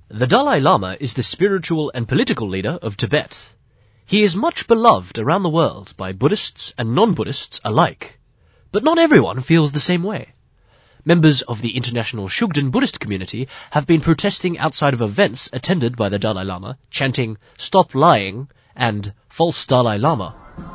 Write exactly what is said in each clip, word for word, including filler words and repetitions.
The Dalai Lama is the spiritual and political leader of Tibet. He is much beloved around the world by Buddhists and non-Buddhists alike. But not everyone feels the same way. Members of the international Shugden Buddhist community have been protesting outside of events attended by the Dalai Lama, chanting, "Stop lying," and "False Dalai Lama."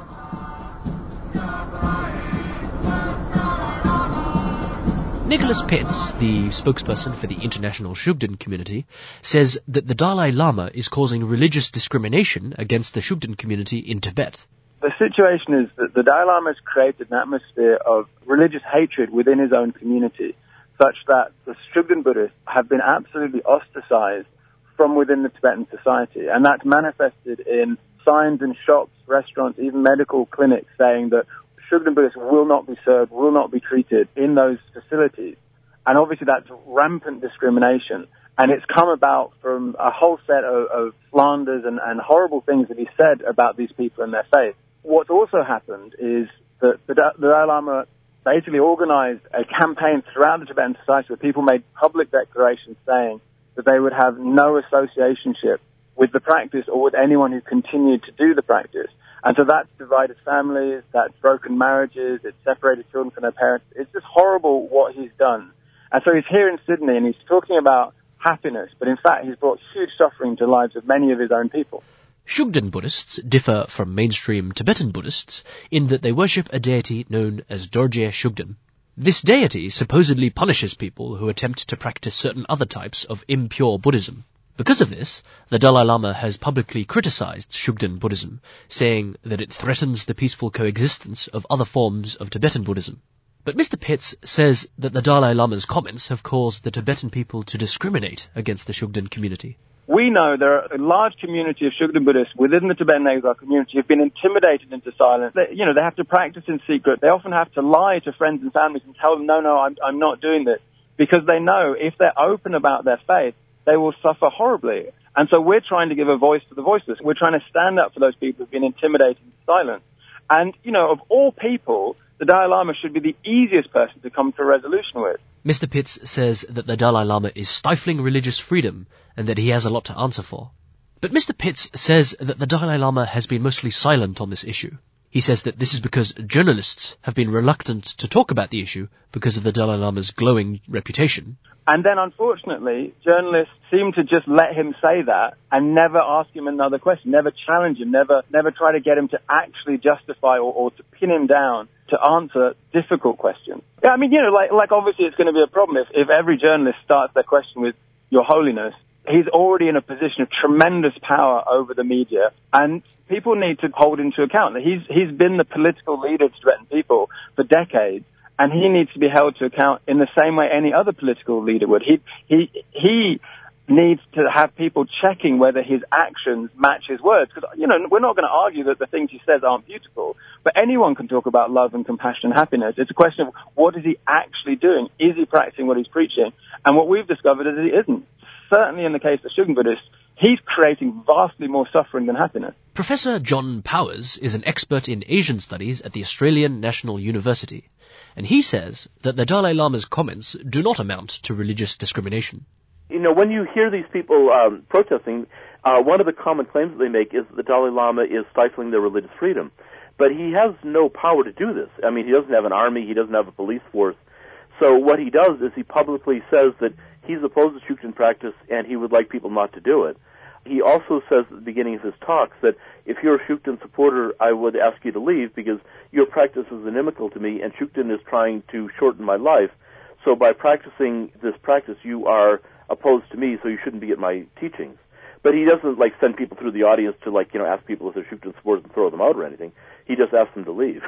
Nicholas Pitts, the spokesperson for the international Shugden community, says that the Dalai Lama is causing religious discrimination against the Shugden community in Tibet. The situation is that the Dalai Lama has created an atmosphere of religious hatred within his own community, such that the Shugden Buddhists have been absolutely ostracized from within the Tibetan society. And that's manifested in signs in shops, restaurants, even medical clinics saying that Shugden Buddhists will not be served, will not be treated in those facilities. And obviously that's rampant discrimination. And it's come about from a whole set of, of slanders and, and horrible things that he said about these people and their faith. What's also happened is that the, the Dalai Lama basically organized a campaign throughout the Tibetan society where people made public declarations saying that they would have no associationship with the practice or with anyone who continued to do the practice. And so that's divided families, that's broken marriages, it's separated children from their parents. It's just horrible what he's done. And so he's here in Sydney and he's talking about happiness, but in fact he's brought huge suffering to the lives of many of his own people. Shugden Buddhists differ from mainstream Tibetan Buddhists in that they worship a deity known as Dorje Shugden. This deity supposedly punishes people who attempt to practice certain other types of impure Buddhism. Because of this, the Dalai Lama has publicly criticized Shugden Buddhism, saying that it threatens the peaceful coexistence of other forms of Tibetan Buddhism. But Mister Pitts says that the Dalai Lama's comments have caused the Tibetan people to discriminate against the Shugden community. We know there are a large community of Shugden Buddhists within the Tibetan exile community who have been intimidated into silence. They, you know, they have to practice in secret. They often have to lie to friends and families and tell them, no, no, I'm, I'm not doing this. Because they know if they're open about their faith, they will suffer horribly. And so we're trying to give a voice to the voiceless. We're trying to stand up for those people who've been intimidated into silence. And, you know, of all people, the Dalai Lama should be the easiest person to come to a resolution with. Mister Pitts says that the Dalai Lama is stifling religious freedom and that he has a lot to answer for. But Mister Pitts says that the Dalai Lama has been mostly silent on this issue. He says that this is because journalists have been reluctant to talk about the issue because of the Dalai Lama's glowing reputation. And then, unfortunately, journalists seem to just let him say that and never ask him another question, never challenge him, never never try to get him to actually justify or, or to pin him down to answer difficult questions. Yeah, I mean, you know, like, like obviously it's going to be a problem if, if every journalist starts their question with, "Your Holiness." He's already in a position of tremendous power over the media, and people need to hold him to account. He's, he's been the political leader of Tibetan people for decades, and he needs to be held to account in the same way any other political leader would. He, he, he needs to have people checking whether his actions match his words. Because, you know, we're not going to argue that the things he says aren't beautiful, but anyone can talk about love and compassion and happiness. It's a question of what is he actually doing? Is he practicing what he's preaching? And what we've discovered is that he isn't. Certainly in the case of Shugden Buddhists, he's creating vastly more suffering than happiness. Professor John Powers is an expert in Asian studies at the Australian National University, and he says that the Dalai Lama's comments do not amount to religious discrimination. You know, when you hear these people um, protesting, uh, one of the common claims that they make is that the Dalai Lama is stifling their religious freedom. But he has no power to do this. I mean, he doesn't have an army, he doesn't have a police force. So what he does is he publicly says that he's opposed to Shugden practice and he would like people not to do it. He also says at the beginning of his talks that if you're a Shugden supporter, I would ask you to leave because your practice is inimical to me and Shugden is trying to shorten my life. So by practicing this practice, you are opposed to me, so you shouldn't be at my teachings. But he doesn't, like, send people through the audience to, like, you know, ask people if they're Shugden supporters and throw them out or anything. He just asks them to leave.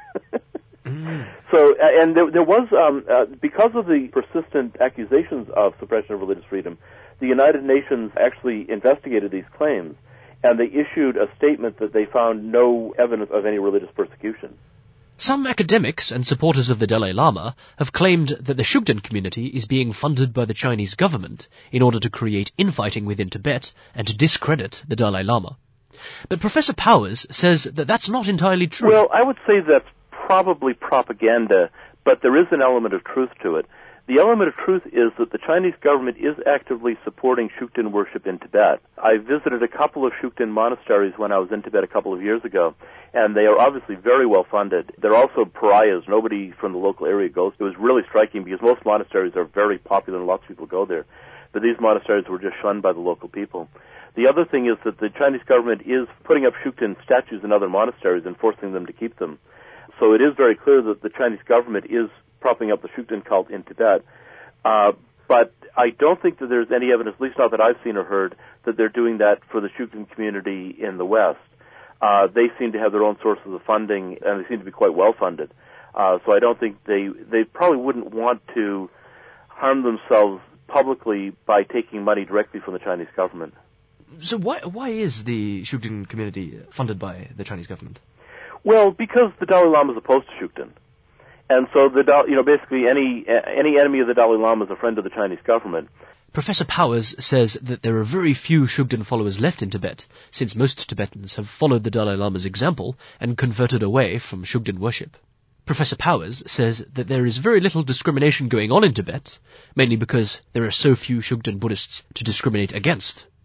Mm. So, and there, there was, um, uh, because of the persistent accusations of suppression of religious freedom, the United Nations actually investigated these claims, and they issued a statement that they found no evidence of any religious persecution. Some academics and supporters of the Dalai Lama have claimed that the Shugden community is being funded by the Chinese government in order to create infighting within Tibet and to discredit the Dalai Lama. But Professor Powers says that that's not entirely true. Well, I would say that's probably propaganda, but there is an element of truth to it. The element of truth is that the Chinese government is actively supporting Shukden worship in Tibet. I visited a couple of Shukden monasteries when I was in Tibet a couple of years ago, and they are obviously very well funded. They're also pariahs. Nobody from the local area goes. It was really striking because most monasteries are very popular and lots of people go there. But these monasteries were just shunned by the local people. The other thing is that the Chinese government is putting up Shukden statues in other monasteries and forcing them to keep them. So it is very clear that the Chinese government is propping up the Shukden cult in Tibet. Uh, but I don't think that there's any evidence, at least not that I've seen or heard, that they're doing that for the Shukden community in the West. Uh, they seem to have their own sources of funding, and they seem to be quite well funded. Uh, so I don't think they, they probably wouldn't want to harm themselves publicly by taking money directly from the Chinese government. So why why is the Shukden community funded by the Chinese government? Well, because the Dalai Lama is opposed to Shukden. And so, the you know, basically any any enemy of the Dalai Lama is a friend of the Chinese government. Professor Powers says that there are very few Shukden followers left in Tibet, since most Tibetans have followed the Dalai Lama's example and converted away from Shukden worship. Professor Powers says that there is very little discrimination going on in Tibet, mainly because there are so few Shukden Buddhists to discriminate against.